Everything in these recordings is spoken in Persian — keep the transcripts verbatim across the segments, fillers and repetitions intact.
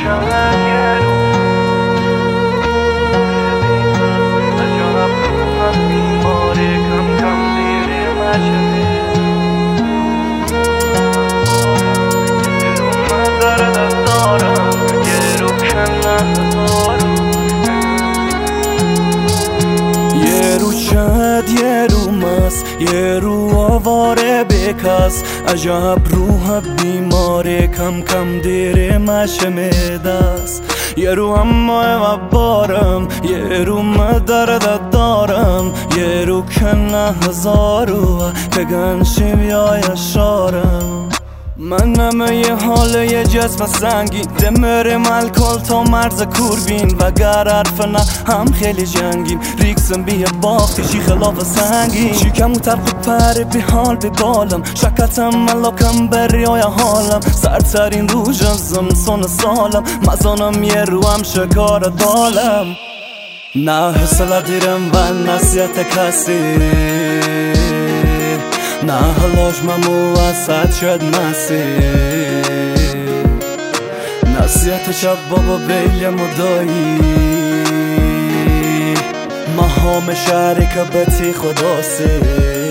چند یه رو عجب روحم بیماره کم کم دیره مشمه من درد دارم یه رو کنه یه رو شد یه رو مست یه رو آواره بکس عجب روح بیماره کم کم دیره مشمه دست یه رو اما و بارم یه رو مدرد دارم یه رو کنه هزارو که گنشی بیای شارم من نمه یه حال یه جسم سنگین دمر ملکل تا مرز کوربین و گر حرف نه هم خیلی جنگیم ریکسم بیه باختشی خلاف سنگین شیکم و ترق پر بی حال بی بالم شکتم ملاکم بریای حالم سرترین روش ازم سون سالم مزانم یه رو هم شکار دالم نه حسله دیرم و نصیحت کسی نه حلاش ممو وسط شد مسیر نصیحت شب بابا بیل مدایی مهام شرکبتی خدا سی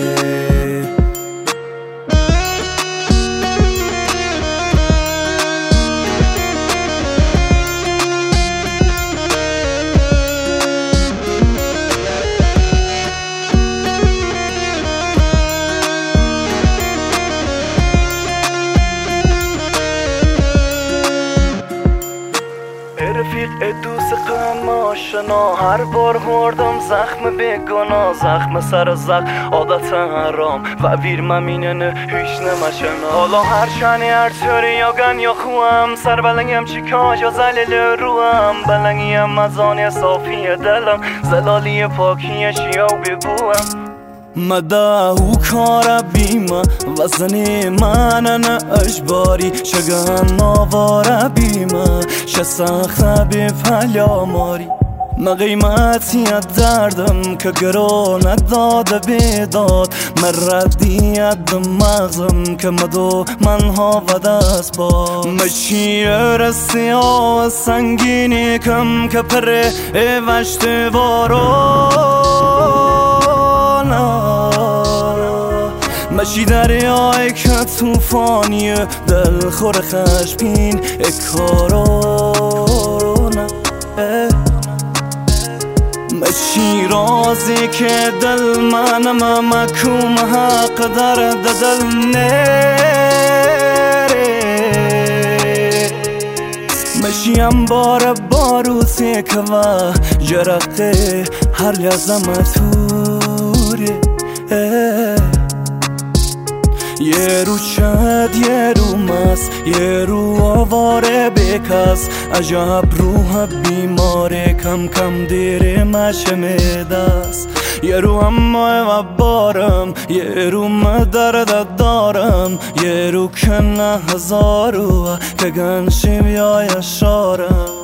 رفیق دوست قم آشنا هر بار مردم زخم بگنا زخم سر زخم عادت حرام و ویر ممینه هیچ نمشنا حالا هر شنی هر طوری یا گن یا خوام سر بلنگیم چی کاش یا زلیل روام بلنگیم مزانی صافی دلم زلالی پاکی شیاو ببوام مده او کار بیمه وزنی منن اجباری شگن آواره بیمه شسخه بی پلیا ماری ما قیمتی دردم که گرو نداده بیداد من ردیت مغزم که مدو منها و دست با مشیر سیاه سنگینی کم که پر وشت وارو مشی دریای که توفانی دل خور خشبین اکارونا مشی رازی که دل منم مکوم حق درد دل نره مشی انبار باروسی که و جرقه هر لحظه مطوره یه رو شد یه رو مست یه رو آواره بکس عجب روح بیماره کم کم دیره مشمه دست یه رو اما و بارم یه رو مدرد دارم یه رو کنه هزارو که گنشی بیای شارم